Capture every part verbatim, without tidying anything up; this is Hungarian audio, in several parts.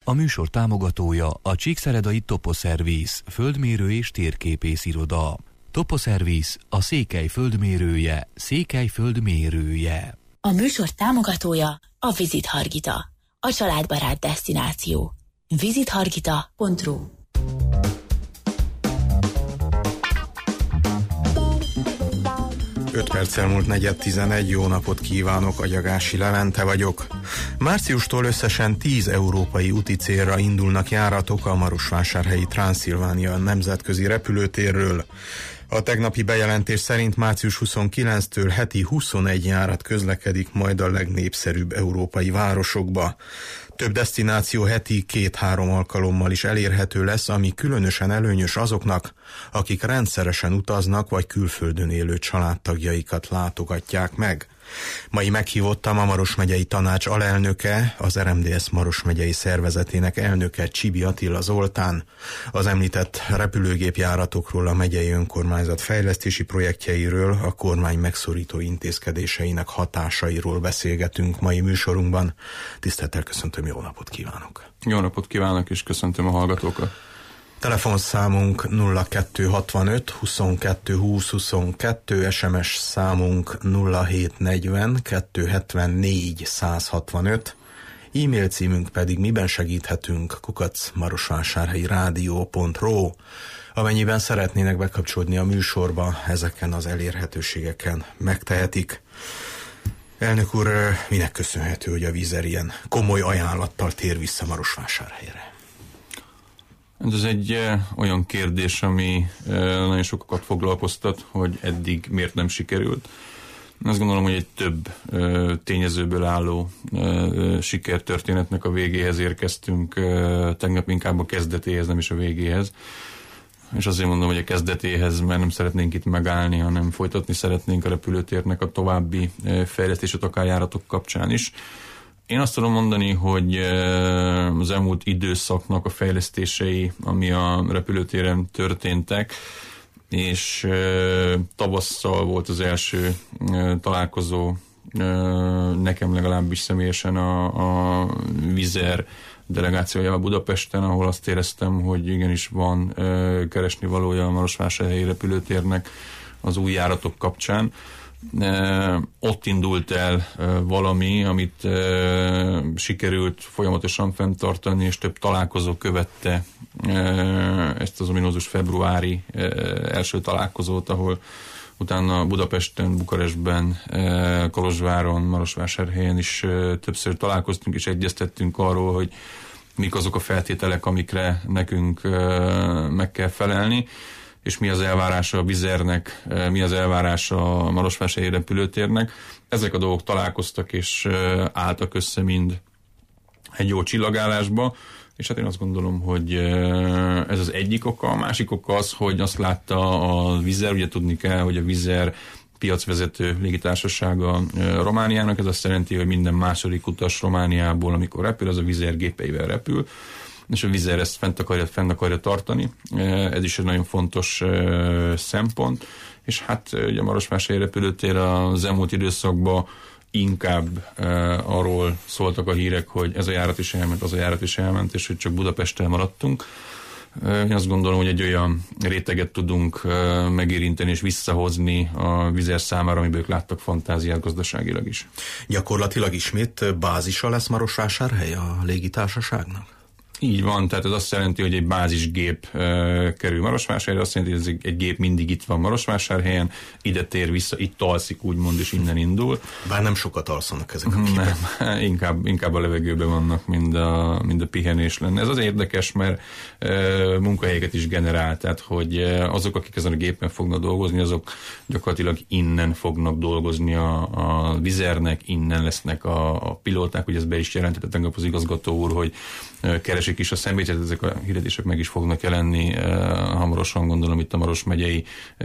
A műsor támogatója a Csíkszeredai Toposzervisz, földmérő és térképész iroda. Toposzervisz, a Székely földmérője, Székely földmérője. A műsor támogatója a Visit Hargita, a családbarát desztináció. visit hargita pont ru. öt perccel múlt negyed tizenegy, jó napot kívánok, Agyagási Levente vagyok. Márciustól összesen tíz európai úti célra indulnak járatok a marosvásárhelyi Transzilvánia nemzetközi repülőtérről. A tegnapi bejelentés szerint március huszonkilencedikétől heti huszonegy járat közlekedik majd a legnépszerűbb európai városokba. Több desztináció heti két-három alkalommal is elérhető lesz, ami különösen előnyös azoknak, akik rendszeresen utaznak vagy külföldön élő családtagjaikat látogatják meg. Mai meghívottam a Maros megyei tanács alelnöke, az er em dé es Maros megyei szervezetének elnöke Csibi Attila Zoltán. Az említett repülőgépjáratokról, a megyei önkormányzat fejlesztési projektjeiről, a kormány megszorító intézkedéseinek hatásairól beszélgetünk mai műsorunkban. Tisztelettel köszöntöm, jó napot kívánok! Jó napot kívánok, és köszöntöm a hallgatókat! Telefonszámunk nulla kettő hatvanöt huszonkettő húsz huszonkettő, es em es számunk nulla hét negyven kettőszázhetvennégy százhatvanöt, e-mail címünk pedig miben segíthetünk kukac marosvásárhelyi rádió pont ru. Amennyiben szeretnének bekapcsolódni a műsorba, ezeken az elérhetőségeken megtehetik. Elnök úr, minek köszönhető, hogy a Vizer ilyen komoly ajánlattal tér vissza Marosvásárhelyre? Ez egy e, olyan kérdés, ami e, nagyon sokakat foglalkoztat, hogy eddig miért nem sikerült. Azt gondolom, hogy egy több e, tényezőből álló e, sikertörténetnek a végéhez érkeztünk, e, tegnap inkább a kezdetéhez, nem is a végéhez. És azért mondom, hogy a kezdetéhez, mert nem szeretnénk itt megállni, hanem folytatni szeretnénk a repülőtérnek a további e, fejlesztését, akár járatok kapcsán is. Én azt tudom mondani, hogy az elmúlt időszaknak a fejlesztései, ami a repülőtéren történtek, és tavasszal volt az első találkozó, nekem legalábbis személyesen a, a Vizer delegációjával Budapesten, ahol azt éreztem, hogy igenis van keresni valója a marosvásárhelyi repülőtérnek az új járatok kapcsán. Uh, ott indult el uh, valami, amit uh, sikerült folyamatosan fenntartani, és több találkozó követte uh, ezt az ominózus februári uh, első találkozót, ahol utána Budapesten, Bukarestben, uh, Kolozsváron, Marosvásárhelyen is uh, többször találkoztunk, és egyeztettünk arról, hogy mik azok a feltételek, amikre nekünk uh, meg kell felelni, és mi az elvárása a Vizernek, mi az elvárása a marosvásárhelyi repülőtérnek. Ezek a dolgok találkoztak és álltak össze mind egy jó csillagállásba, és hát én azt gondolom, hogy ez az egyik oka. A másik oka az, hogy azt látta a Vizer, ugye tudni kell, hogy a Vizer piacvezető légitársasága Romániának, ez azt jelenti, hogy minden második utas Romániából, amikor repül, az a Vizer gépeivel repül, és a Vizer ezt fent akarja, fent akarja tartani. Ez is egy nagyon fontos szempont, és hát ugye a marosvásárhelyi repülőtér az elmúlt időszakban inkább arról szóltak a hírek, hogy ez a járat is elment, az a járat is elment, és hogy csak Budapesten maradtunk. Én azt gondolom, hogy egy olyan réteget tudunk megérinteni és visszahozni a Vizer számára, amiből ők láttak fantáziát gazdaságilag is. Gyakorlatilag ismét bázisa lesz Marosvásárhely a légitársaságnak? Így van, tehát ez azt jelenti, hogy egy bázisgép uh, kerül Marosvásárhelyre, azt jelenti, hogy ez egy gép mindig itt van Marosvásárhelyen, ide tér vissza, itt alszik, úgymond, és innen indul. Bár nem sokat alszanak ezek a gépek. Nem, inkább, inkább a levegőben vannak, mind a, mind a pihenés lenne. Ez az érdekes, mert uh, munkahelyeket is generál, tehát hogy uh, azok, akik ezen a gépen fognak dolgozni, azok gyakorlatilag innen fognak dolgozni a, a Vizernek, innen lesznek a, a pilóták, hogy ez be is jelentette tegnap az igazgató úr, hogy uh, keresik is a személyzetet, ezek a hirdetések meg is fognak jelenni uh, hamarosan, gondolom itt a Maros megyei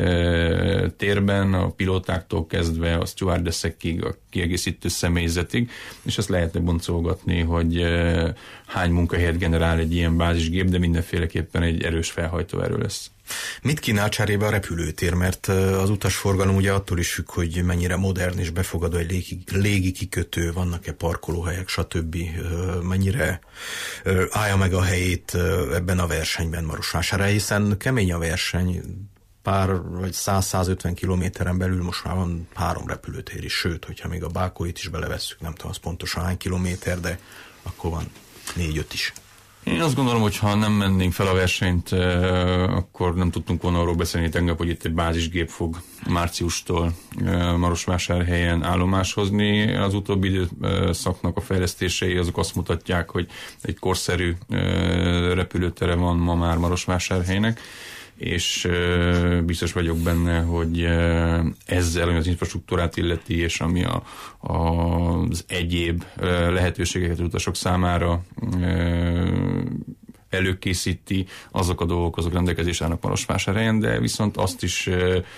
uh, térben, a pilótáktól kezdve a stewardessekig, a kiegészítő személyzetig, és ezt lehetne boncolgatni, hogy uh, hány munkahelyet generál egy ilyen bázisgép, de mindenféleképpen egy erős felhajtóerő lesz. Mit kínál cserébe a repülőtér? Mert az utasforgalom ugye attól is függ, hogy mennyire modern és befogadó egy légi, légi kikötő, vannak-e parkolóhelyek, stb. Mennyire állja meg a helyét ebben a versenyben Marosvásárhely, hiszen kemény a verseny, pár vagy száz-százötven kilométeren belül most már van három repülőtér is, sőt, hogyha még a Bákolyt is belevesszük, nem tudom az pontosan hány kilométer, de akkor van négy-öt is. Én azt gondolom, hogy ha nem mennénk fel a versenyt, akkor nem tudtunk volna arról beszélni tegnap, hogy itt egy bázisgép fog márciustól Marosvásárhelyen állomás hozni. Az utóbbi időszaknak a fejlesztései azok azt mutatják, hogy egy korszerű repülőtere van ma már Marosvásárhelynek, és biztos vagyok benne, hogy ezzel, ami az infrastruktúrát illeti, és ami a, a, az egyéb lehetőségeket utasok számára előkészíti, azok a dolgok, azok rendelkezés állnak Marosvásárhelyen, de viszont azt is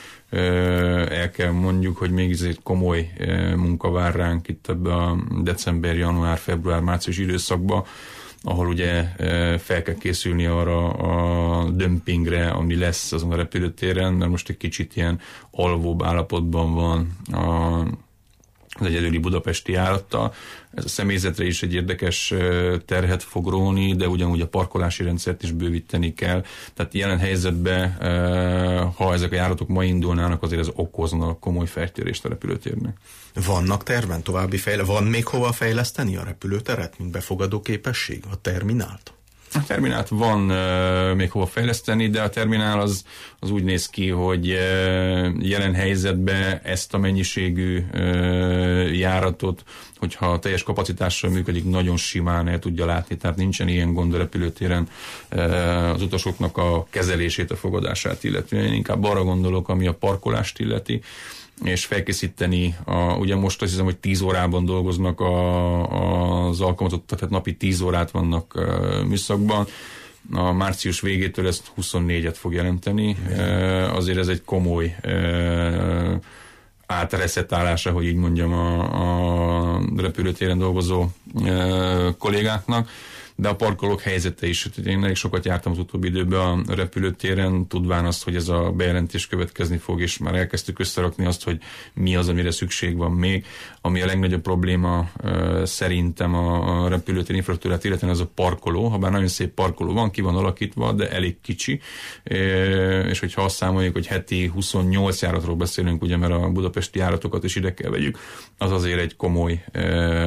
el kell mondjuk, hogy még egy komoly munka vár ránk itt ebben a december, január, február, március időszakban, ahol ugye fel kell készülni arra a dömpingre, ami lesz azon a repülőtéren, mert most egy kicsit ilyen alvóbb állapotban van a, az egyedüli budapesti járattal. Ez a személyzetre is egy érdekes terhet fog róni, de ugyanúgy a parkolási rendszert is bővíteni kell. Tehát jelen helyzetben, ha ezek a járatok ma indulnának, azért ez okozna komoly feltérést a repülőtérnek. Vannak terven további fejleszteni? Van még hova fejleszteni a repülőteret, mint befogadó képesség, a terminált? A terminált van uh, még hova fejleszteni, de a terminál az, az úgy néz ki, hogy uh, jelen helyzetben ezt a mennyiségű uh, járatot, hogyha teljes kapacitással működik, nagyon simán el tudja látni, tehát nincsen ilyen gond a repülőtéren uh, az utasoknak a kezelését, a fogadását illetően. Én inkább arra gondolok, ami a parkolást illeti, és felkészíteni, a, ugye most azt hiszem, hogy tíz órában dolgoznak a, az alkalmazottak, tehát napi tíz órát vannak uh, műszakban. A március végétől ezt huszonnégyet fog jelenteni. Uh, azért ez egy komoly uh, átreszetálása, hogy így mondjam, a, a repülőtéren dolgozó uh, kollégáknak. De a parkolók helyzete is. Én elég sokat jártam az utóbbi időben a repülőtéren, tudván azt, hogy ez a bejelentés következni fog, és már elkezdtük összerakni azt, hogy mi az, amire szükség van még. Ami a legnagyobb probléma uh, szerintem a, a repülőtér infrastruktúrát illetően az a parkoló. Habár nagyon szép parkoló van, ki van alakítva, de elég kicsi. E, és hogyha azt számoljuk, hogy heti huszonnyolc járatról beszélünk, ugye, mert a budapesti járatokat is ide kell vegyük, az azért egy komoly e,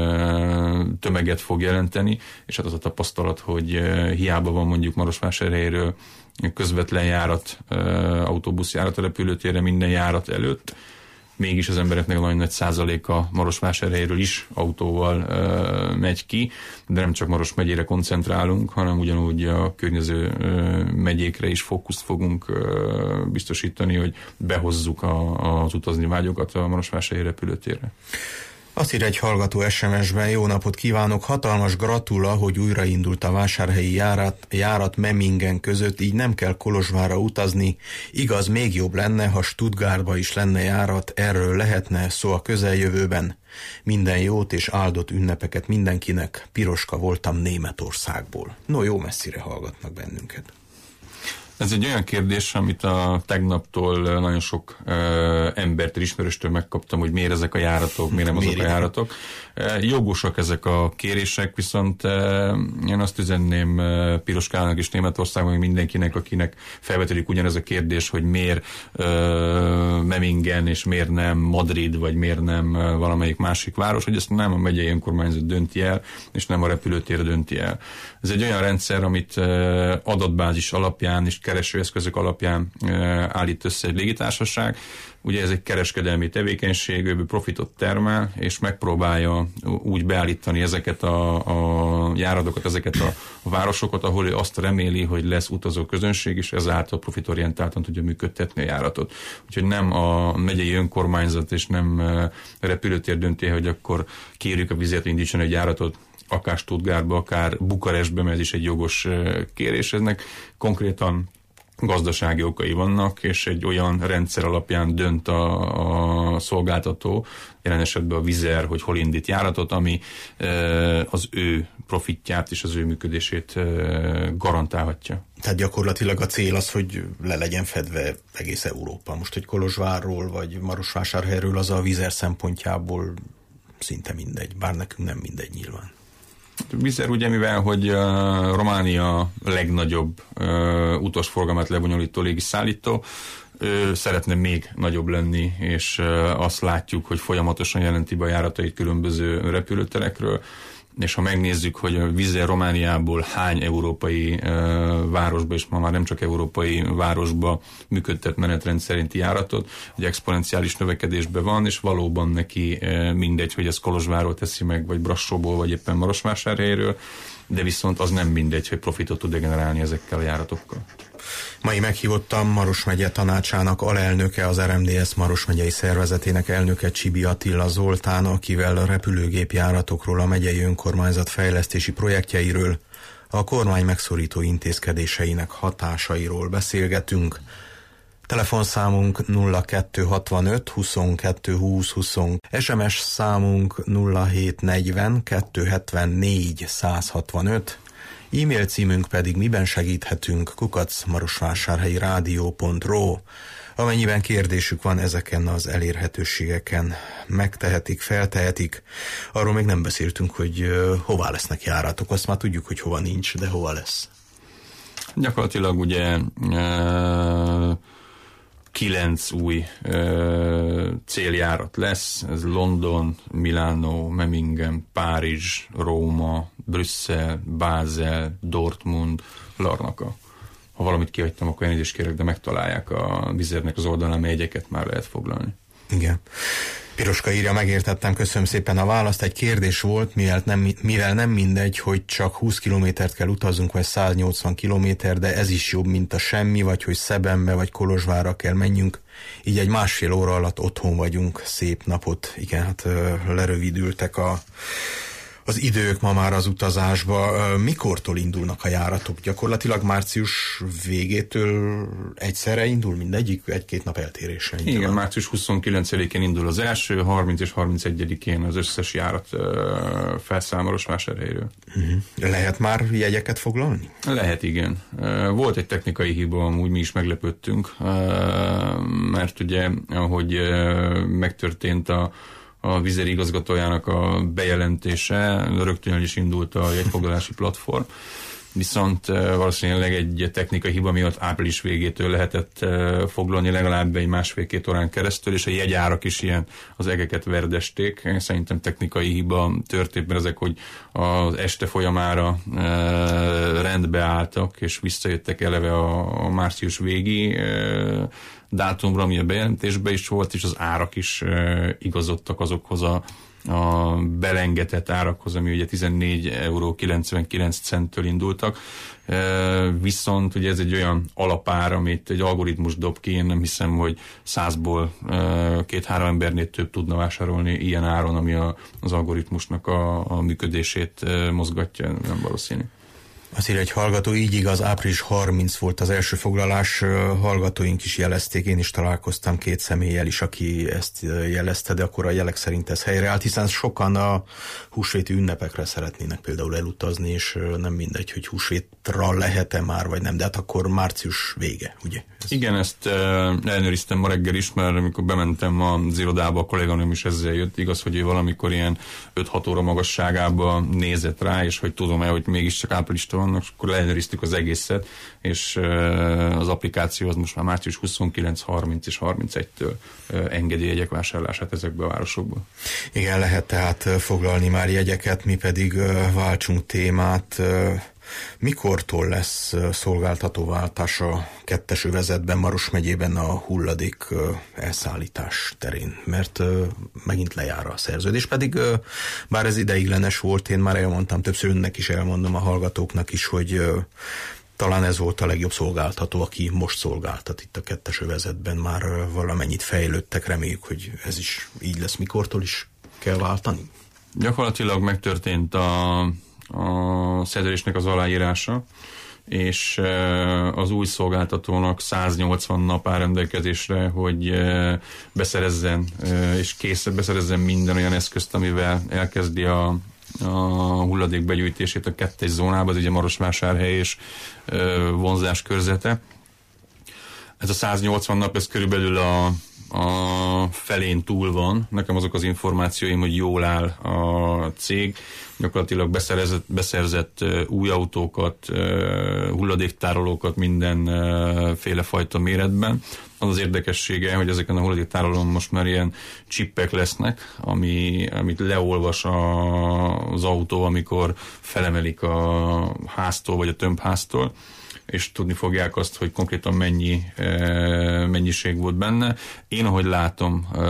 tömeget fog jelenteni, és hát az a tapasztalat, hogy uh, hiába van mondjuk Marosvásárhelyről közvetlen járat, uh, autóbuszjárat a repülőtérre minden járat előtt, mégis az embereknek nagyon nagy százaléka Marosvásárhelyről is autóval uh, megy ki, de nem csak Maros megyére koncentrálunk, hanem ugyanúgy a környező uh, megyékre is fókuszt fogunk uh, biztosítani, hogy behozzuk a, az utazni vágyokat a Marosvásárhelyi repülőtérre. Azt ír egy hallgató es em es-ben: jó napot kívánok, hatalmas gratula, hogy újraindult a vásárhelyi járat, járat Memmingen között, így nem kell Kolozsvárra utazni. Igaz, még jobb lenne, ha Stuttgartba is lenne járat, erről lehetne szó a közeljövőben. Minden jót és áldott ünnepeket mindenkinek, Piroska voltam Németországból. No, jó messzire hallgatnak bennünket. Ez egy olyan kérdés, amit a tegnaptól nagyon sok uh, embertől, ismerőstől megkaptam, hogy miért ezek a járatok, miért nem azok a járatok. Uh, jogosak ezek a kérések, viszont uh, én azt üzenném uh, Piroskának és Németországban, hogy mindenkinek, akinek felvetődik ugyanez a kérdés, hogy miért uh, Memmingen, és miért nem Madrid, vagy miért nem uh, valamelyik másik város, hogy ezt nem a megyei önkormányzat dönti el, és nem a repülőtér dönti el. Ez egy olyan rendszer, amit uh, adatbázis alapján és keresőeszközök alapján e, állít össze egy légitársaság. Ugye ez egy kereskedelmi tevékenység, ő profitot termel, és megpróbálja úgy beállítani ezeket a, a járatokat, ezeket a, a városokat, ahol ő azt reméli, hogy lesz utazó közönség, és ezáltal profitorientáltan tudja működtetni a járatot. Úgyhogy nem a megyei önkormányzat és nem a repülőtér dönti, hogy akkor kérjük a vizet, hogy indítson egy járatot, akár Stuttgartba, akár Bukarestbe, mert ez is egy jogos kérés. Eznek konkrétan gazdasági okai vannak, és egy olyan rendszer alapján dönt a, a szolgáltató, jelen esetben a Wizz Air, hogy hol indít járatot, ami az ő profitját és az ő működését garantálhatja. Tehát gyakorlatilag a cél az, hogy le legyen fedve egész Európa. Most, hogy Kolozsvárról vagy Marosvásárhelyről, az a Wizz Air szempontjából szinte mindegy, bár nekünk nem mindegy nyilván. Wizz Air ugye, mivel hogy uh, Románia legnagyobb uh, utasforgalmát lebonyolító légiszállító, ő szeretne még nagyobb lenni, és uh, azt látjuk, hogy folyamatosan jelenti be a járatait különböző repülőterekről, és ha megnézzük, hogy a Wizz Air Romániából hány európai uh, városba, és ma már nem csak európai városba működtet menetrend szerinti járatot, egy exponenciális növekedésben van, és valóban neki uh, mindegy, hogy ez Kolozsvárról teszi meg, vagy Brassóból, vagy éppen Marosvásárhelyről, de viszont az nem mindegy, hogy profitot tud generálni ezekkel a járatokkal. Mai meghívottam Maros megye tanácsának alelnöke, az er em dé es Maros megyei szervezetének elnöke Csibi Attila Zoltán, akivel a repülőgépjáratokról, a megyei önkormányzat fejlesztési projektjeiről, a kormány megszorító intézkedéseinek hatásairól beszélgetünk. Telefonszámunk nulla kettő hatvanöt huszonkettő húsz húsz, es em es számunk nulla hét negyven kettő hetvennégy százhatvanöt, e-mail címünk pedig miben segíthetünk kukac marosvásárhelyi rádió pont ro. Amennyiben kérdésük van, ezeken az elérhetőségeken megtehetik, feltehetik. Arról még nem beszéltünk, hogy uh, hová lesznek járatok. Azt már tudjuk, hogy hova nincs, de hova lesz. Gyakorlatilag ugye uh, kilenc új uh, céljárat lesz. Ez London, Milánó, Memmingen, Párizs, Róma, Brüsszel, Bázel, Dortmund, Larnaca. Ha valamit kihagytam, akkor elnézést kérek, de megtalálják a Wizz Airnek az oldalán, mely jegyeket már lehet foglalni. Igen. Piroska írja, megértettem, köszönöm szépen a választ. Egy kérdés volt, mivel nem, mivel nem mindegy, hogy csak húsz kilométert kell utaznunk, vagy száznyolcvan kilométer, de ez is jobb, mint a semmi, vagy hogy Szebenbe, vagy Kolozsvárra kell menjünk. Így egy másfél óra alatt otthon vagyunk, szép napot. Igen, hát lerövidültek a az idők ma már az utazásba. Mikortól indulnak a járatok? Gyakorlatilag március végétől egyszerre indul mindegyik? Egy-két nap eltérése? Igen, van. Március huszonkilencedikén indul az első, harminc és harmincegyedikén az összes járat felszáll Marosvásárhelyről. Uh-huh. Lehet már jegyeket foglalni? Lehet, igen. Volt egy technikai hiba, amúgy mi is meglepődtünk, mert ugye, ahogy megtörtént a a Wizz Air igazgatójának a bejelentése, rögtön el is indult a jegyfoglalási platform, viszont valószínűleg egy technikai hiba miatt április végétől lehetett foglalni legalább egy másfél-két órán keresztül, és a jegyárak is ilyen az egeket verdesték. Szerintem technikai hiba történt, mert ezek, hogy az este folyamára rendbe álltak, és visszajöttek eleve a, a március végi dátumra, ami a bejelentésben is volt, és az árak is igazodtak azokhoz a a belengetett árakhoz, ami ugye tizennégy egész kilencvenkilenc centtől indultak. Viszont ugye ez egy olyan alapár, amit egy algoritmus dob ki, én nem hiszem, hogy százból két-három embernél több tudna vásárolni ilyen áron, ami a, az algoritmusnak a, a működését mozgatja, nem valószínű. Azt írja egy hallgató, így igaz, április harmincadika volt az első foglalás, hallgatóink is jelezték, én is találkoztam két személlyel is, aki ezt jelezte, de akkor a jelek szerint ez helyreállt, hiszen sokan a húsvéti ünnepekre szeretnének például elutazni, és nem mindegy, hogy húsvétra lehet-e már, vagy nem, de hát akkor március vége, ugye? Ez... Igen, ezt ellenőriztem ma reggel is, mert amikor bementem az irodába, a kolléganőm is ezzel jött, igaz, hogy ő valamikor ilyen öt-hat óra magasságába nézett rá, és hogy tudom-e, hogy mégiscsak áprilistól vannak, akkor ellenőriztük az egészet, és az applikáció az most már március huszonkilenc, harminc és harmincegytől engedi jegyek vásárlását ezekbe a városokba. Igen, lehet tehát foglalni már jegyeket, mi pedig váltsunk témát. Mikortól lesz szolgáltatóváltás a kettes övezetben, Maros megyében a hulladék elszállítás terén? Mert megint lejár a szerződés, pedig bár ez ideiglenes volt, én már elmondtam, többször önnek is elmondom, a hallgatóknak is, hogy talán ez volt a legjobb szolgáltató, aki most szolgáltat itt a kettes övezetben, már valamennyit fejlődtek, reméljük, hogy ez is így lesz. Mikortól is kell váltani? Gyakorlatilag megtörtént a a szerződésnek az aláírása, és az új szolgáltatónak száznyolcvan nap áll rendelkezésre, hogy beszerezzen, és kész, beszerezzen minden olyan eszközt, amivel elkezdi a, a hulladék begyűjtését a kettes zónában, ez ugye Marosvásárhely és vonzás körzete. Ez a száznyolcvan nap, ez körülbelül a, a felén túl van. Nekem azok az információim, hogy jól áll a cég. Gyakorlatilag beszerzett, beszerzett új autókat, hulladéktárolókat mindenféle fajta méretben. Az az érdekessége, hogy ezeken a hulladéktárolón most már ilyen csippek lesznek, ami, amit leolvas a, az autó, amikor felemelik a háztól vagy a tömbháztól, és tudni fogják azt, hogy konkrétan mennyi e, mennyiség volt benne. Én, ahogy látom, e,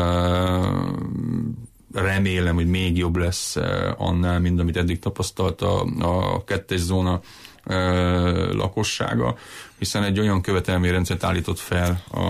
remélem, hogy még jobb lesz e, annál, mint amit eddig tapasztalt a, a kettes zóna e, lakossága, hiszen egy olyan követelményrendszert állított fel a,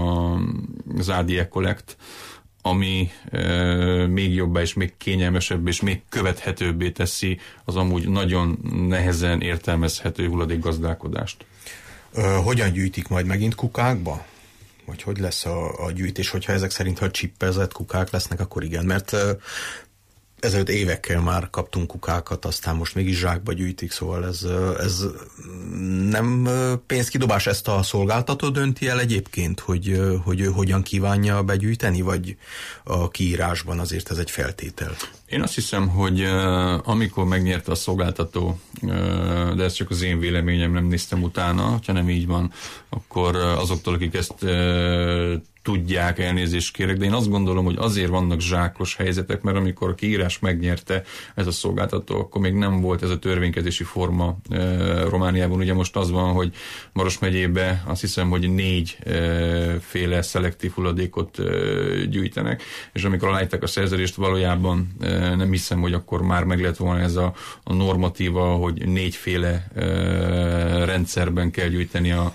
az á dé e Collect, ami e, még jobbá és még kényelmesebb és még követhetőbbé teszi az amúgy nagyon nehezen értelmezhető hulladékgazdálkodást. Ö, hogyan gyűjtik majd megint kukákba? Vagy hogy lesz a, a gyűjtés? Hogyha ezek szerint, ha csippezett kukák lesznek, akkor igen, mert ö, ezelőtt évekkel már kaptunk kukákat, aztán most mégis zsákba gyűjtik, szóval ez, ez nem pénzkidobás, ezt a szolgáltató dönti el egyébként, hogy, hogy hogyan kívánja begyűjteni, vagy a kiírásban azért ez egy feltétel? Én azt hiszem, hogy uh, amikor megnyerte a szolgáltató, uh, de ez csak az én véleményem, nem néztem utána, ha nem így van, akkor uh, azoktól, akik ezt uh, tudják, elnézést kérek, de én azt gondolom, hogy azért vannak zsákos helyzetek, mert amikor a kiírás megnyerte ez a szolgáltató, akkor még nem volt ez a törvénykezési forma uh, Romániában. Ugye most az van, hogy Maros megyébe azt hiszem, hogy négy uh, féle szelektív hulladékot uh, gyűjtenek, és amikor aláírták a szerződést, valójában uh, nem hiszem, hogy akkor már meg lett volna ez a, a normatíva, hogy négyféle uh, rendszerben kell gyűjteni a,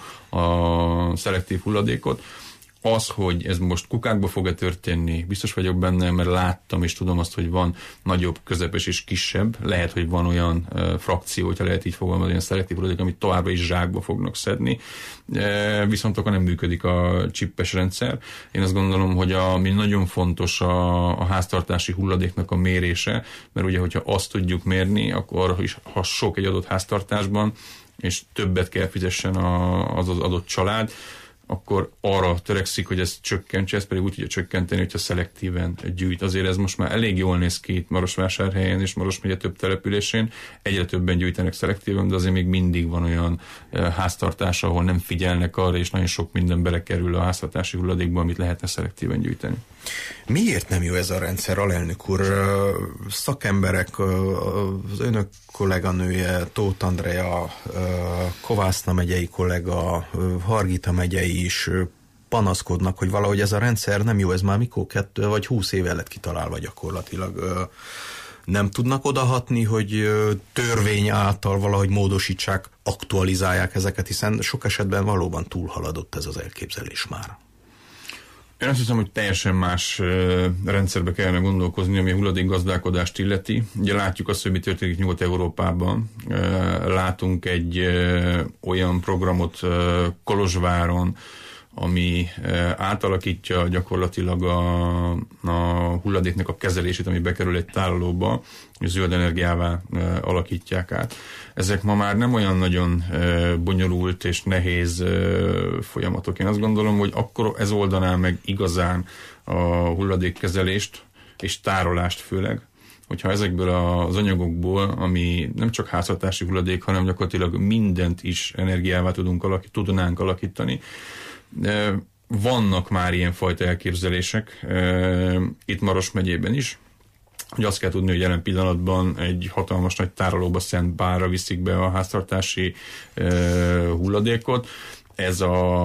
a szelektív hulladékot. Az, hogy ez most kukákba fog-e történni, biztos vagyok benne, mert láttam és tudom azt, hogy van nagyobb, közepes és kisebb. Lehet, hogy van olyan uh, frakció, hogyha lehet így fogalmazni, olyan szelektív hulladék, amit továbbra is zsákba fognak szedni. Uh, viszont akkor nem működik a csippes rendszer. Én azt gondolom, hogy a, ami nagyon fontos a, a háztartási hulladéknak a mérése, mert ugye, hogyha azt tudjuk mérni, akkor is, ha sok egy adott háztartásban, és többet kell fizessen a, az az adott család, akkor arra törekszik, hogy ezt csökkentse, ezt pedig úgy tudja csökkenteni, hogyha szelektíven gyűjt. Azért ez most már elég jól néz ki itt Marosvásárhelyen és Maros megye több településén. Egyre többen gyűjtenek szelektíven, de azért még mindig van olyan háztartás, ahol nem figyelnek arra, és nagyon sok minden belekerül a háztartási hulladékba, amit lehetne szelektíven gyűjteni. Miért nem jó ez a rendszer, alelnök úr? Szakemberek, az önök kolléganője, Tóth Andrea, Kovászna megyei kollega, Hargita megyei is panaszkodnak, hogy valahogy ez a rendszer nem jó, ez már mikor kettő vagy húsz éve lett kitalálva gyakorlatilag. Nem tudnak odahatni, hogy törvény által valahogy módosítsák, aktualizálják ezeket, hiszen sok esetben valóban túlhaladott ez az elképzelés már. Én azt hiszem, hogy teljesen más rendszerbe kellene gondolkozni, ami a hulladékgazdálkodást illeti. Ugye látjuk azt, hogy mi történik Nyugat-Európában. Látunk egy olyan programot Kolozsváron, ami átalakítja gyakorlatilag a, a hulladéknek a kezelését, ami bekerül egy tárolóba, és zöld energiává alakítják át. Ezek ma már nem olyan nagyon bonyolult és nehéz folyamatok. Én azt gondolom, hogy akkor ez oldaná meg igazán a hulladékkezelést és tárolást főleg, hogyha ezekből az anyagokból, ami nem csak háztartási hulladék, hanem gyakorlatilag mindent is energiává tudunk alakít, tudnánk alakítani. Vannak már ilyenfajta elképzelések itt Maros megyében is, hogy azt kell tudni, hogy jelen pillanatban egy hatalmas nagy tárolóba Szent Bálra viszik be a háztartási hulladékot, ez a,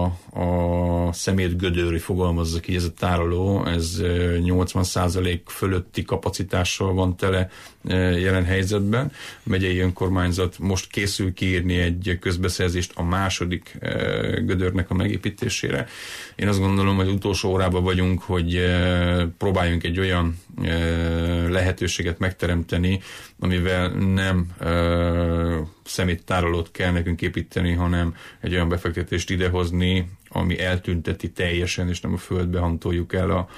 a szemét gödör, fogalmazza ki, ez a tároló, ez nyolcvan százalék fölötti kapacitással van tele jelen helyzetben. A megyei önkormányzat most készül kiírni egy közbeszerzést a második gödörnek a megépítésére. Én azt gondolom, hogy utolsó órában vagyunk, hogy próbáljunk egy olyan lehetőséget megteremteni, amivel nem szeméttárolót kell nekünk építeni, hanem egy olyan befektetést idehozni, ami eltünteti teljesen, és nem a földbe hantoljuk el a,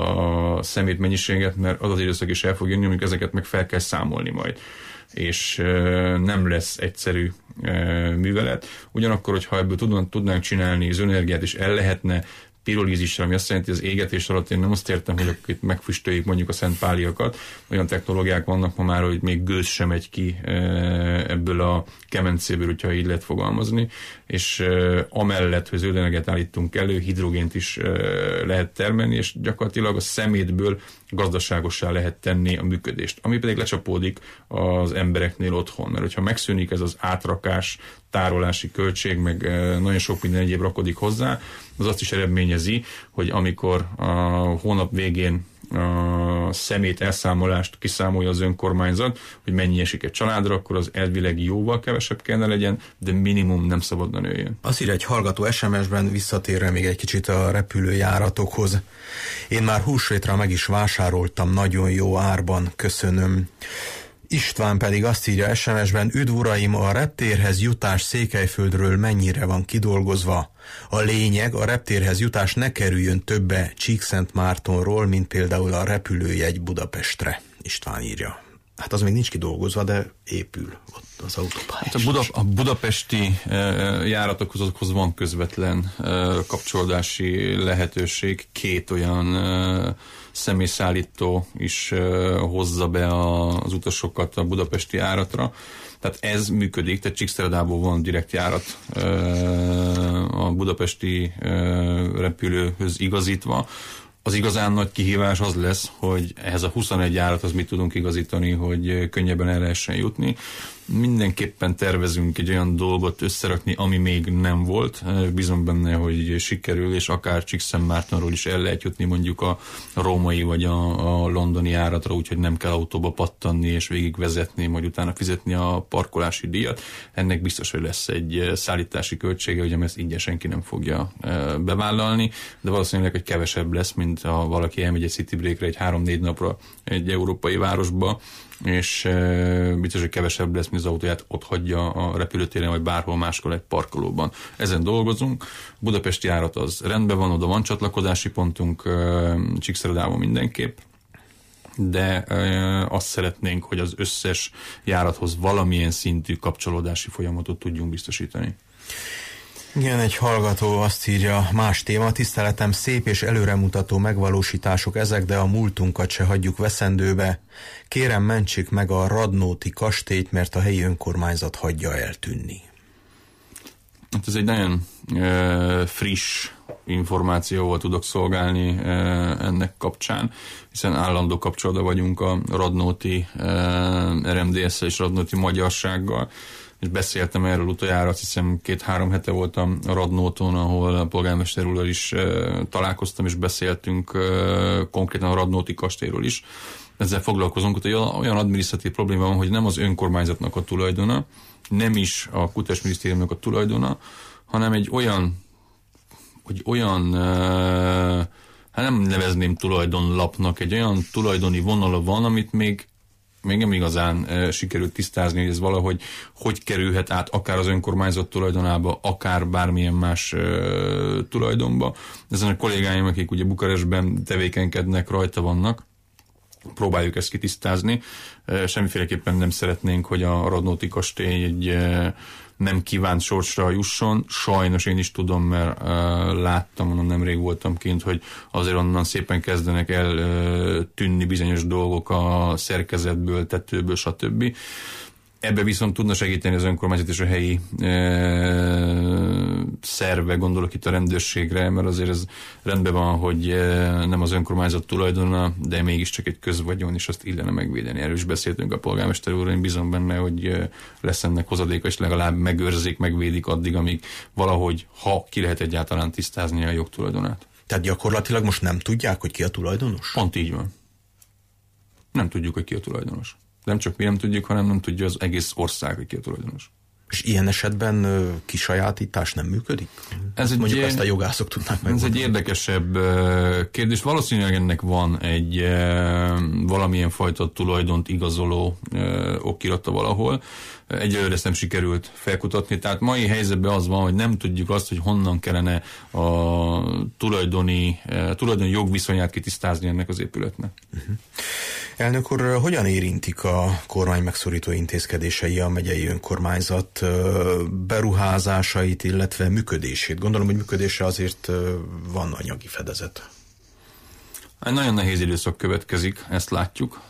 a szemét mennyiséget, mert az az időszak is el fog jönni, amikor ezeket meg fel kell számolni majd. És e, nem lesz egyszerű e, művelet. Ugyanakkor, hogyha ebből tudnánk, tudnánk csinálni az energiát, és el lehetne pirolízissel, ami azt jelenti, hogy az égetés alatt én nem azt értem, hogy itt megfüstöljük mondjuk a szentpáliakat. Olyan technológiák vannak ma már, hogy még gőz sem megy ki ebből a kemencéből, hogyha így lehet fogalmazni, és amellett, hogy zöld energiát állítunk elő, hidrogént is lehet termelni, és gyakorlatilag a szemétből gazdaságossá lehet tenni a működést, ami pedig lecsapódik az embereknél otthon, mert hogyha megszűnik ez az átrakás, tárolási költség, meg nagyon sok minden egyéb rakodik hozzá, az azt is eredményezi, hogy amikor a hónap végén a szemét elszámolást kiszámolja az önkormányzat, hogy mennyi esik egy családra, akkor az elvileg jóval kevesebb kellene legyen, de minimum nem szabadna nőjön. Azt írja egy hallgató es em es-ben, visszatérve még egy kicsit a repülőjáratokhoz. Én már húsvétra meg is vásároltam nagyon jó árban, köszönöm. István pedig azt írja es em es-ben, üdv uraim, a reptérhez jutás Székelyföldről mennyire van kidolgozva? A lényeg, a reptérhez jutás ne kerüljön többe Csíkszentmártonról, mint például a repülőjegy Budapestre, István írja. Hát az még nincs kidolgozva, de épül ott az autópálya. Hát a, Buda, a budapesti e, járatokhoz van közvetlen e, kapcsolódási lehetőség. Két olyan e, személyszállító is e, hozza be a, az utasokat a budapesti járatra. Tehát ez működik, tehát Csíkszeredából van direkt járat e, a budapesti e, repülőhöz igazítva. Az igazán nagy kihívás az lesz, hogy ehhez a huszonegy járathoz mit tudunk igazítani, hogy könnyebben el lehessen jutni. Mindenképpen tervezünk egy olyan dolgot összerakni, ami még nem volt. Bízom benne, hogy sikerül, és akár Csíkszentmártonról is el lehet jutni mondjuk a római vagy a, a londoni járatra, úgyhogy nem kell autóba pattanni és végigvezetni, majd utána fizetni a parkolási díjat. Ennek biztos, hogy lesz egy szállítási költsége, ugye ezt ingyen senki nem fogja bevállalni, de valószínűleg, hogy kevesebb lesz, mint ha valaki elmegy egy city breakre egy három-négy napra egy európai városba, és e, biztos, hogy kevesebb lesz, mint az autóját ott hagyja a repülőtéren, vagy bárhol máskor egy parkolóban. Ezen dolgozunk. Budapesti járat az rendben van, oda van csatlakozási pontunk, e, Csíkszeredában mindenképp, de e, azt szeretnénk, hogy az összes járathoz valamilyen szintű kapcsolódási folyamatot tudjunk biztosítani. Igen, egy hallgató azt írja, más téma, tiszteletem, szép és előremutató megvalósítások ezek, de a múltunkat se hagyjuk veszendőbe. Kérem, mentsék meg a Radnóti kastélyt, mert a helyi önkormányzat hagyja eltűnni. Hát ez egy nagyon e, friss információval tudok szolgálni e, ennek kapcsán, hiszen állandó kapcsolatban vagyunk a Radnóti e, er em dé es-szel és Radnóti Magyarsággal, és beszéltem erről utoljára, azt hiszem két-három hete voltam a Radnóton, ahol a polgármester úrral is e, találkoztam, és beszéltünk e, konkrétan a Radnóti kastélyról is. Ezzel foglalkozunk, hogy olyan adminisztratív probléma van, hogy nem az önkormányzatnak a tulajdona, nem is a Kulturális Minisztériumnak a tulajdona, hanem egy olyan, hogy olyan, e, hát nem nevezném tulajdonlapnak, egy olyan tulajdoni vonala van, amit még még nem igazán e, sikerült tisztázni, hogy ez valahogy hogy kerülhet át akár az önkormányzat tulajdonába, akár bármilyen más e, tulajdonba. Ezen a kollégáim, akik ugye Bukarestben tevékenykednek, rajta vannak, próbáljuk ezt kitisztázni. E, semmiféleképpen nem szeretnénk, hogy a Radnóti kastély egy e, nem kívánt sorsra jusson. Sajnos én is tudom, mert uh, láttam, onnan nemrég voltam kint, hogy azért onnan szépen kezdenek el uh, tűnni bizonyos dolgok a szerkezetből, tetőből, stb. Ebbe viszont tudna segíteni az önkormányzat és a helyi uh, szerve, gondolok itt a rendőrségre, mert azért ez rendben van, hogy nem az önkormányzat tulajdona, de mégiscsak egy közvagyon, és azt illene megvédeni. Erről is beszéltünk a polgármester úr, én bízom benne, hogy lesz ennek hozadéka, és legalább megőrzik, megvédik addig, amíg valahogy, ha ki lehet egyáltalán tisztázni a jogtulajdonát. Tehát gyakorlatilag most nem tudják, hogy ki a tulajdonos? Pont így van. Nem tudjuk, hogy ki a tulajdonos. Nem csak mi nem tudjuk, hanem nem tudja az egész ország, hogy ki a tulajdonos. És ilyen esetben kisajátítás nem működik? Ez mondjuk egy, ezt a jogászok tudnák meg. Ez egy érdekesebb kérdés. Valószínűleg ennek van egy valamilyen fajta tulajdont igazoló okirata valahol. Egyelőre ezt nem sikerült felkutatni. Tehát mai helyzetben az van, hogy nem tudjuk azt, hogy honnan kellene a tulajdoni, tulajdoni jogviszonyát kitisztázni ennek az épületnek. Uh-huh. Elnök úr, hogyan érintik a kormány megszorító intézkedései a megyei önkormányzat beruházásait, illetve működését? Gondolom, hogy működésre azért van anyagi fedezet. Egy nagyon nehéz időszak következik, ezt látjuk.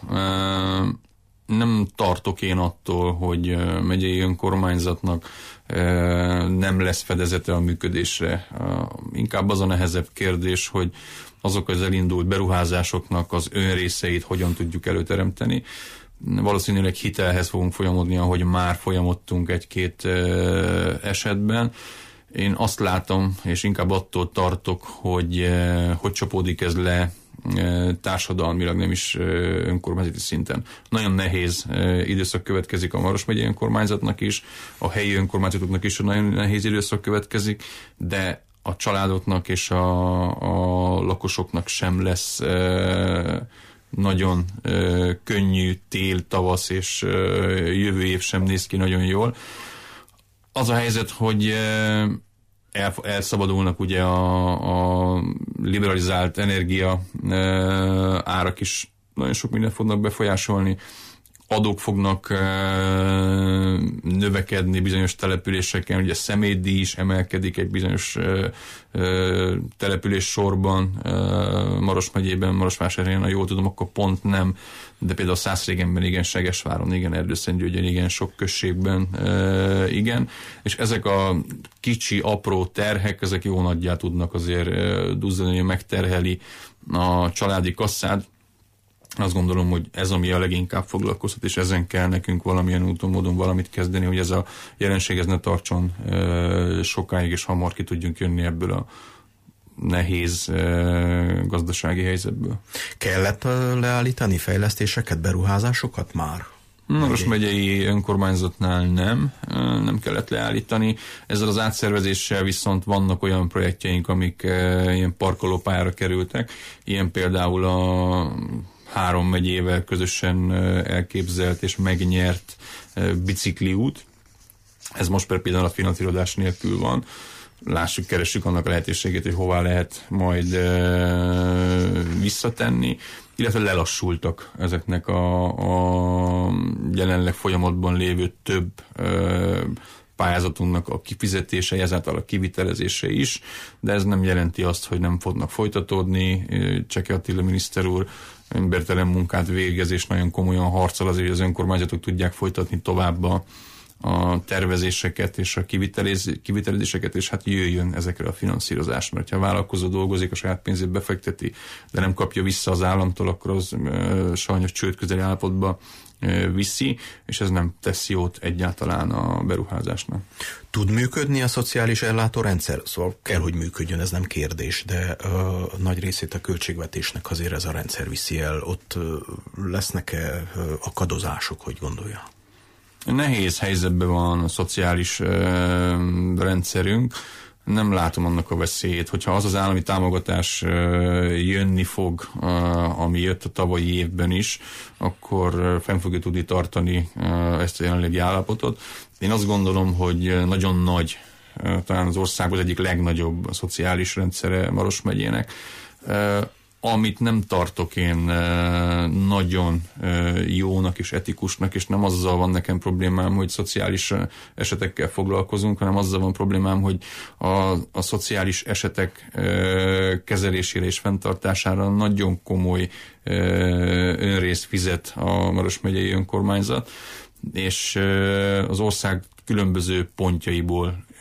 Nem tartok én attól, hogy megyei önkormányzatnak nem lesz fedezete a működésre. Inkább az a nehezebb kérdés, hogy azok az elindult beruházásoknak az önrészeit hogyan tudjuk előteremteni. Valószínűleg hitelhez fogunk folyamodni, ahogy már folyamodtunk egy-két esetben. Én azt látom, és inkább attól tartok, hogy hogy csapódik ez le társadalmilag, nem is önkormányzati szinten. Nagyon nehéz időszak következik a Maros megyei önkormányzatnak is, a helyi önkormányzatoknak is nagyon nehéz időszak következik, de a családoknak és a, a lakosoknak sem lesz e, nagyon e, könnyű tél, tavasz, és e, jövő év sem néz ki nagyon jól. Az a helyzet, hogy e, el, elszabadulnak ugye a, a liberalizált energia e, árak is nagyon sok mindent fognak befolyásolni. Adók fognak e, növekedni bizonyos településeken, ugye személydíj is emelkedik egy bizonyos e, e, település sorban, e, Maros megyében, Marosvásárhelyen, ha jól tudom, akkor pont nem, de például Szászrégenben igen, Segesváron igen, Erdőszentgyörgyön igen, sok községben e, igen, és ezek a kicsi, apró terhek, ezek jó nagyjá tudnak azért e, duzzani, hogy megterheli a családi kasszát. Azt gondolom, hogy ez, ami a leginkább foglalkoztat, és ezen kell nekünk valamilyen úton, módon valamit kezdeni, hogy ez a jelenség ez ne tartson e, sokáig, és hamar ki tudjunk jönni ebből a nehéz e, gazdasági helyzetből. Kellett leállítani fejlesztéseket, beruházásokat már? Maros megyei önkormányzatnál nem, nem kellett leállítani. Ezzel az átszervezéssel viszont vannak olyan projektjeink, amik e, ilyen parkolópályára kerültek. Ilyen például a három megyével közösen elképzelt és megnyert bicikliút. Ez most például a finanszírozás nélkül van. Lássuk, keressük annak a lehetőségét, hogy hová lehet majd visszatenni, illetve lelassultak ezeknek a, a jelenleg folyamatban lévő több pályázatunknak a kifizetése, ezáltal a kivitelezése is, de ez nem jelenti azt, hogy nem fognak folytatódni. Cseke Attila miniszter úr embertelen munkát végez, és nagyon komolyan harcol azért, hogy az önkormányzatok tudják folytatni tovább a, a tervezéseket és a kivitelezéseket, és hát jöjjön ezekre a finanszírozás, mert ha a vállalkozó dolgozik, a saját pénzét befekteti, de nem kapja vissza az államtól, akkor az e, sajnos csőd közeli állapotba e, viszi, és ez nem tesz jót egyáltalán a beruházásnak. Tud működni a szociális ellátórendszer? Szóval kell, hogy működjön, ez nem kérdés, de uh, nagy részét a költségvetésnek azért ez a rendszer viszi el. Ott uh, lesznek-e uh, akadozások, hogy gondolja? Nehéz helyzetben van a szociális uh, rendszerünk. Nem látom annak a veszélyét, hogyha az az állami támogatás uh, jönni fog, uh, ami jött a tavalyi évben is, akkor uh, fenn fogja tudni tartani uh, ezt a jelenlegi állapotot. Én azt gondolom, hogy nagyon nagy, uh, talán az ország az egyik legnagyobb a szociális rendszere Maros megyének. Uh, amit nem tartok én nagyon jónak és etikusnak, és nem azzal van nekem problémám, hogy szociális esetekkel foglalkozunk, hanem azzal van problémám, hogy a, a szociális esetek kezelésére és fenntartására nagyon komoly önrészt fizet a Maros megyei önkormányzat, és az ország különböző pontjaiból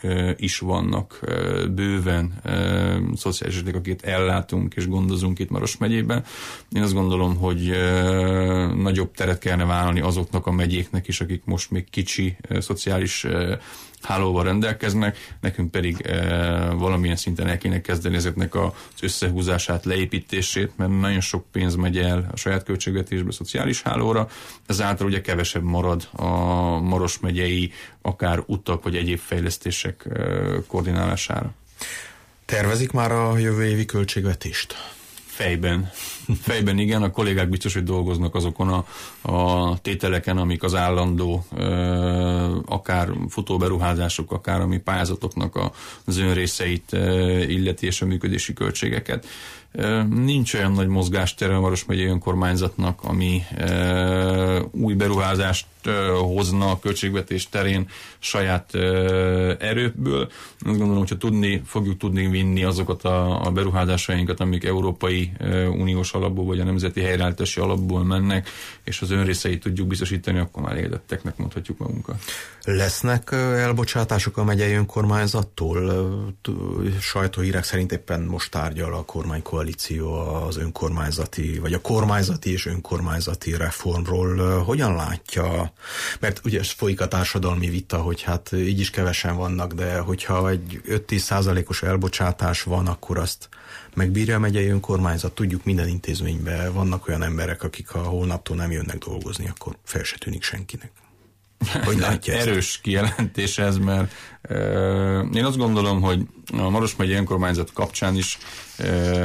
is vannak bőven szociális esetek, akiket ellátunk és gondozunk itt Maros megyében. Én azt gondolom, hogy nagyobb teret kellene vállalni azoknak a megyéknek is, akik most még kicsi szociális hálóval rendelkeznek, nekünk pedig e, valamilyen szinten el kéne kezdeni ezeknek az összehúzását, leépítését, mert nagyon sok pénz megy el a saját költségvetésbe a szociális hálóra, ezáltal ugye kevesebb marad a Maros megyei akár utak vagy egyéb fejlesztések e, koordinálására. Tervezik már a jövő évi költségvetést? Fejben. Fejben igen, a kollégák biztos, hogy dolgoznak azokon a, a tételeken, amik az állandó ö, akár futóberuházások, akár ami pályázatoknak az önrészeit ö, illeti és a működési költségeket. Ö, nincs olyan nagy mozgástere a Maros megyei önkormányzatnak, ami ö, új beruházást ö, hozna a költségvetés terén saját ö, erőből. Azt gondolom, hogyha tudni, fogjuk tudni vinni azokat a, a beruházásainkat, amik Európai ö, Uniós alapból vagy a Nemzeti Helyreállítási Alapból mennek, és az önrészeit tudjuk biztosítani, akkor már elégedetteknek mondhatjuk magunkat. Lesznek elbocsátások a megyei önkormányzattól? Sajtóhírek szerint éppen most tárgyal a kormánykoalíció az önkormányzati, vagy a kormányzati és önkormányzati reformról. Hogyan látja? Mert ugye folyik a társadalmi vita, hogy hát így is kevesen vannak, de hogyha egy öt-tíz százalékos elbocsátás van, akkor azt megbírja a megyei önkormányzat. Tudjuk, minden intézményben vannak olyan emberek, akik ha holnaptól nem jönnek dolgozni, akkor fel se tűnik senkinek. Hogy látja ezt? Erős kijelentés ez, mert e, én azt gondolom, hogy a Maros megyei önkormányzat kapcsán is e,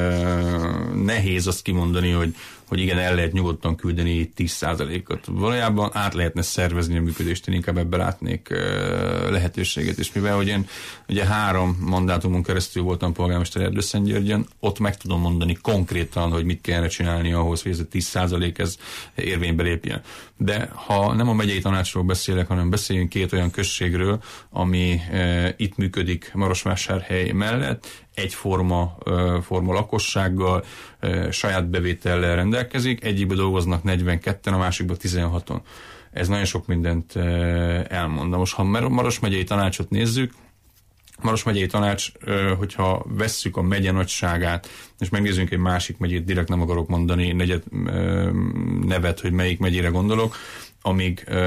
nehéz azt kimondani, hogy hogy igen, el lehet nyugodtan küldeni tíz százalékot. Valójában át lehetne szervezni a működést, én inkább ebben látnék lehetőséget, és mivel hogy én ugye három mandátumon keresztül voltam polgármester Erdőszentgyörgyön, ott meg tudom mondani konkrétan, hogy mit kellene csinálni ahhoz, hogy ez a tíz százalék ez érvénybe lépjen. De ha nem a megyei tanácsról beszélek, hanem beszéljünk két olyan községről, ami e, itt működik Marosvásárhely mellett, egyforma forma lakossággal, saját bevétellel rendelkezik, egyikbe dolgoznak negyvenketten, a másikba tizenhatan. Ez nagyon sok mindent elmond. De most, ha Maros megyei tanácsot nézzük, Maros megyei tanács, hogyha vesszük a megye nagyságát, és megnézzünk egy másik megyét, direkt nem akarok mondani negyed nevet, hogy melyik megyére gondolok, amíg uh,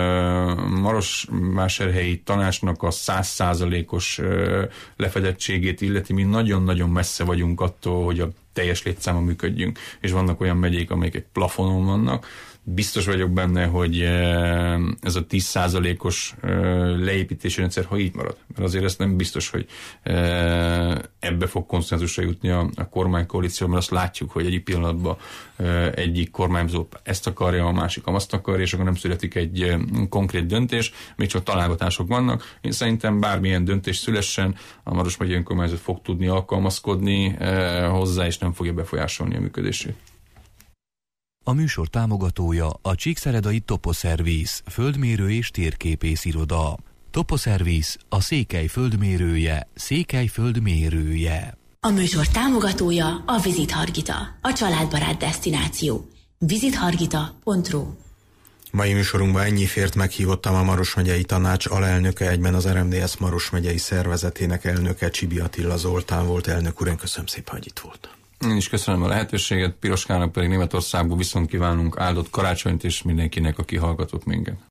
Marosvásárhelyi tanácsnak a száz százalékos uh, lefedettségét illeti, mi nagyon-nagyon messze vagyunk attól, hogy a teljes létszáma működjünk, és vannak olyan megyék, amelyek egy plafonon vannak. Biztos vagyok benne, hogy ez a tíz százalékos leépítési rendszer, ha így marad, mert azért ezt nem biztos, hogy ebbe fog konszenzusra jutni a, a kormánykoalíció, mert azt látjuk, hogy egyik pillanatban egyik kormányzó ezt akarja, a másik azt akarja, és akkor nem születik egy konkrét döntés, még csak találgatások vannak. Én szerintem bármilyen döntés szülessen, a Maros megyei önkormányzat fog tudni alkalmazkodni hozzá, és nem fogja befolyásolni a működését. A műsor támogatója a Csíkszeredai Toposzerviz, földmérő és térképész iroda. Toposzerviz, a Székely földmérője, Székely földmérője. A műsor támogatója a Visit Hargita, a családbarát desztináció. visit hargita pont ru. Mai műsorunkban ennyi fért, meghívottam a Maros megyei tanács alelnöke, egyben az er em dé es Maros megyei szervezetének elnöke, Csibi Attila Zoltán volt. Elnök úr, én köszönöm szépen, hogy itt volt. Én is köszönöm a lehetőséget, Piroskának pedig Németországból viszont kívánunk áldott karácsonyt, és mindenkinek, aki hallgatott minket.